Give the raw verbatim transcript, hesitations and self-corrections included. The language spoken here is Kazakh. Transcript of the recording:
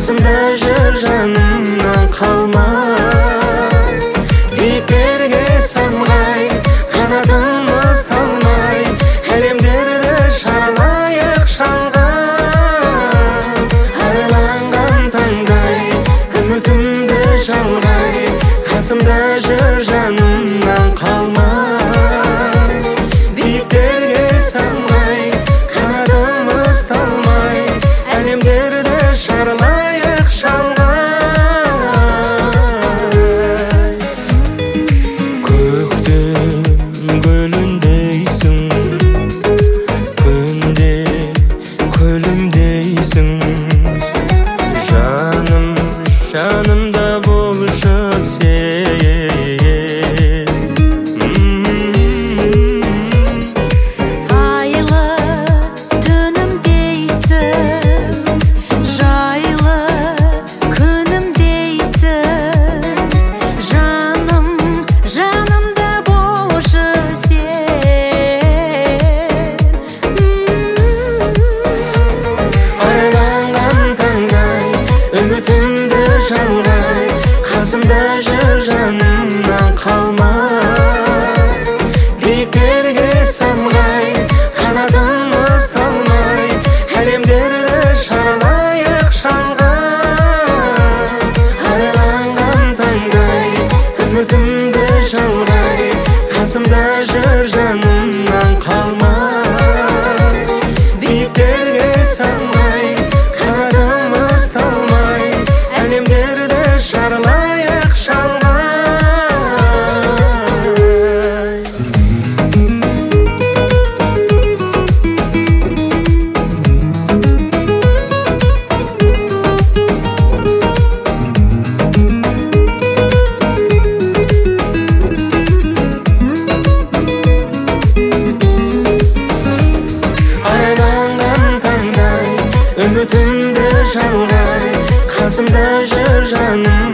қасымда жүр жанымнан қалмай. Биіктерге самғай, қанатымыз талмай, әлемдерді шарлайық шалғай. Арайланған таңдай, үмітімді жалғай, қасымда жүр жанымнан қалмай. Биіктерге самғай, қанатымыз талмай, әлемдерді шарлайық шалғай. Көктем гүліндейсің, күнде көлімдейсің. Жаным, жанымда болшы сен. Айлы түнімдейсің, жайлы күнімдейсің. Жаным, жанымда болшы сен. Арайланған таңдай, үмітімді жалғай, қасымда жүр жанымнан қалмай. Биіктерге самғай, қанатымыз талмай, әлемдерді шарлайық шалғай. Арайланған таңдай, үмітімді жалғай, қасымда жүр жанымнан қалмай. Биіктерге самғай, қанатымыз талмай, әлемдерді шарлайық шалғай. Арайланған таңдай, үмітімді жалғай, қасымда жүр жаным